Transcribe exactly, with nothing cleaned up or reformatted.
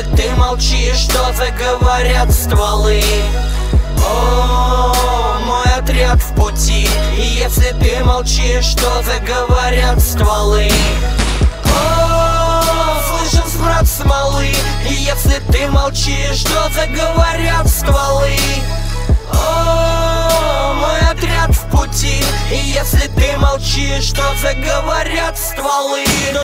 если ты молчишь, что заговорят стволы. О, мой отряд в пути. И если ты молчишь, что заговорят стволы. О, слышен смрад смолы. И если ты молчишь, что заговорят стволы. О, мой отряд в пути. И если ты молчишь, что заговорят стволы.